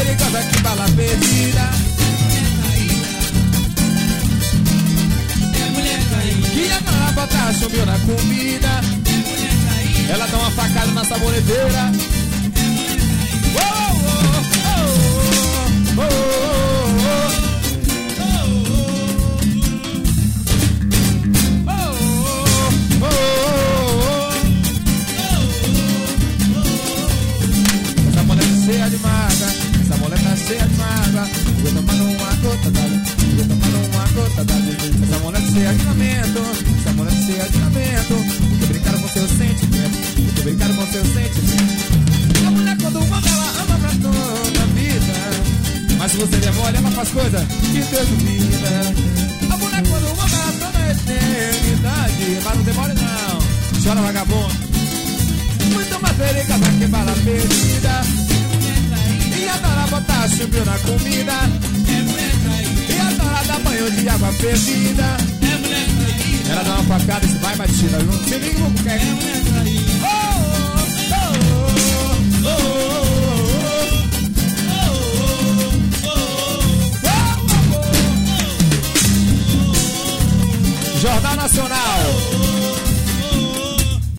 perigosa que bala perdida. É mulher caída. Que a botar sumiu na comida. É mulher caída. Ela dá uma facada na saboneteira. Oh, oh, oh, oh, oh, cheia de mágoa, essa mulher tá cheia de mágoa. Vou tomando uma gota d'água, vou tomando uma gota d'água. Essa mulher cheia de lamento, essa mulher cheia de lamento. Porque brincaram com seus sentimentos, porque brincaram com seus sentimentos. A mulher quando ama, ela ama pra toda a vida. Mas se você demora, ela faz coisa que Deus duvida. A mulher quando ama, ela toda a eternidade. Mas não demora não, chora vagabundo. Muito mais perigosa que bala perdida. E adora botar chumbo na comida. É mulher caída. E adora dar banho de água fervida. É mulher caída. Ela dá uma facada e se vai batida. Não sei nem como quer. É mulher